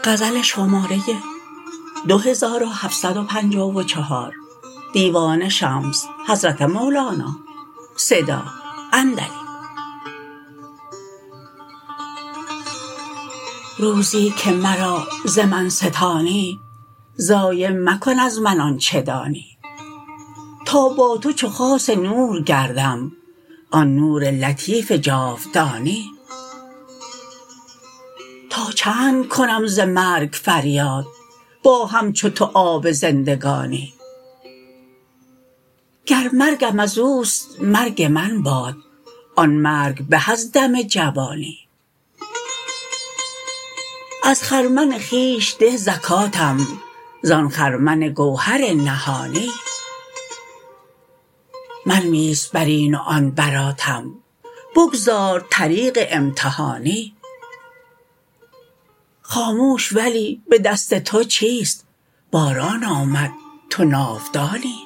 غزل شماره 2754 دیوان شمس حضرت مولانا صدا اندلی. روزی که مرا ز من ستانی، ضایع مکن از من آنچه دانی. تا با تو چو خاص نور گردم، آن نور لطیف جاودانی. تا چند کنم ز مرگ فریاد، با همچو تو آب زندگانی. گر مرگم از اوست مرگ من باد، آن مرگ به از دم جوانی. از خرمن خویش ده زکاتم، زان خرمن گوهر نهانی. من میز بر این و آن براتم، بگذار طریق امتحانی. خاموش ولی به دست تو چیست؟ باران آمد تو ناودانی.